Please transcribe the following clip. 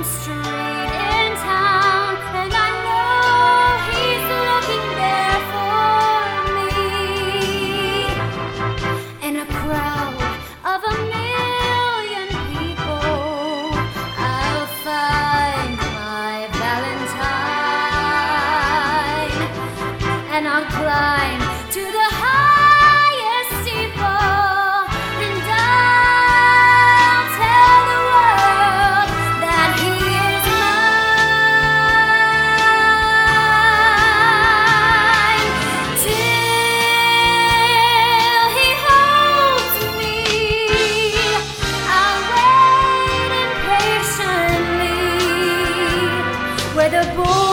random street in town, and I know he's looking there for me. In a crowd of a million people, I'll find my Valentine, and I'll climb to the highest steeple, and I'll tell the world that he is mine. Till he holds me, I'll wait impatiently where the boy